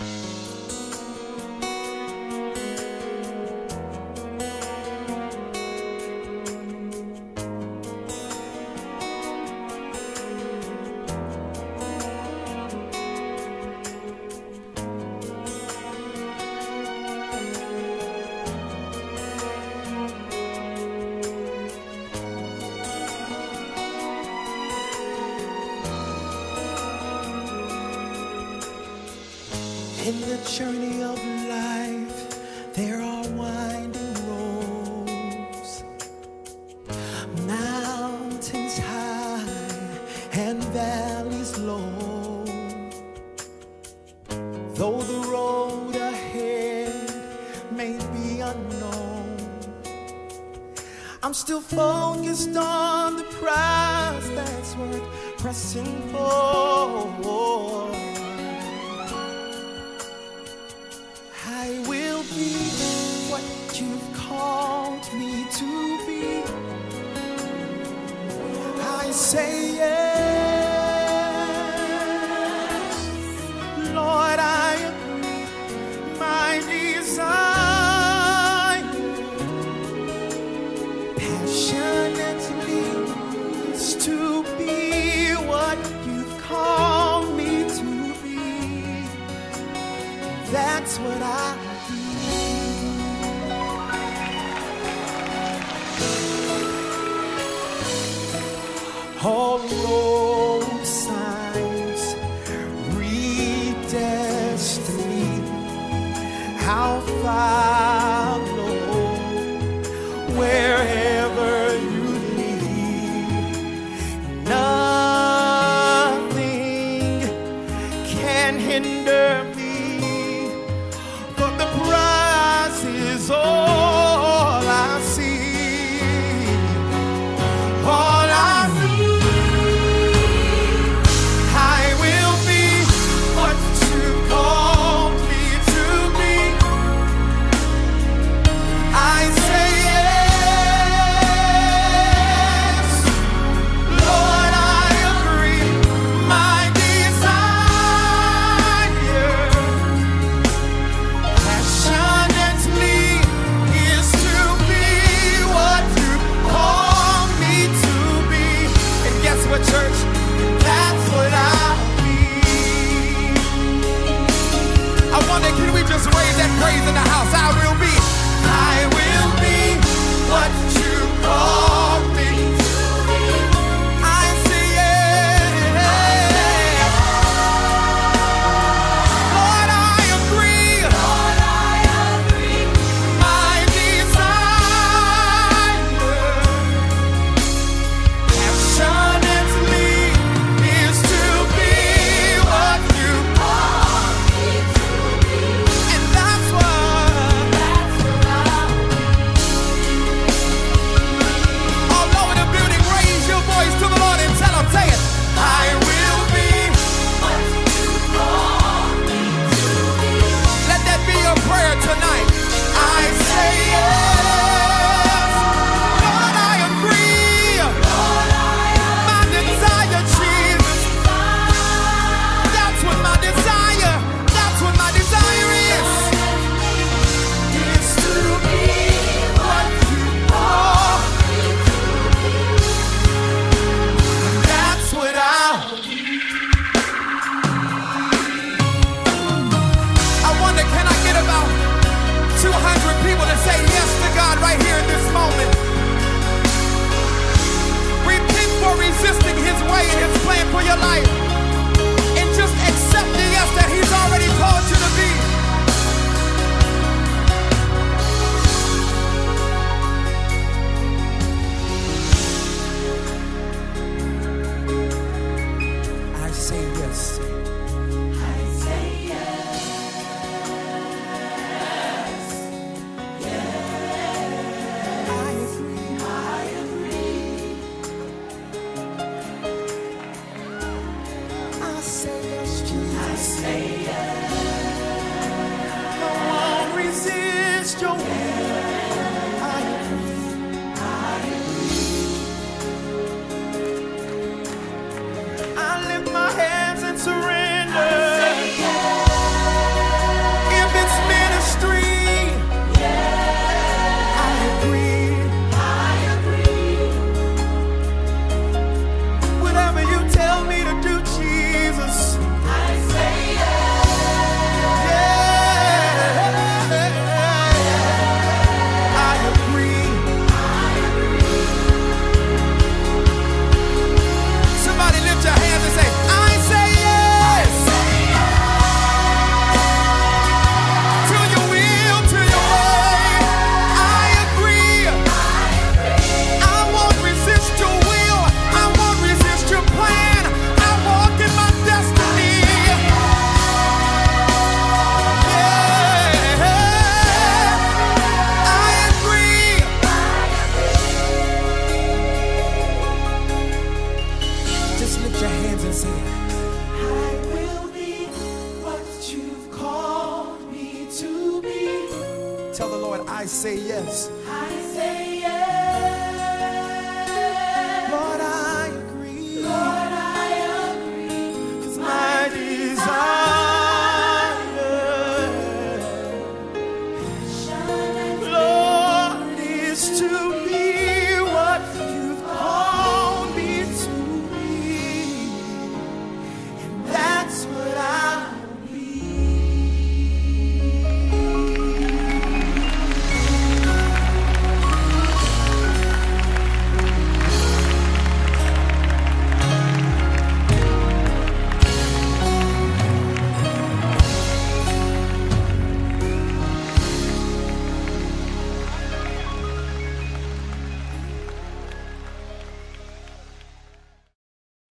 In the journey of life, there are winding roads, mountains high and valleys low. Though the road ahead may be unknown, I'm still focused on the prize that's worth pressing for. I will be what you've called me to be. I say yes, Lord, I agree. My desire passionately is to be what you've called me to be. That's what I all road signs read destiny. How follow wherever you lead. Nothing can hinder me, for the prize is all I see. All I just raise that praise in the house. I will be what you call me to be. I say yes. Lord, I agree. My desire passionately is to be what you call me to be. And that's what Tell the Lord, I say yes. I say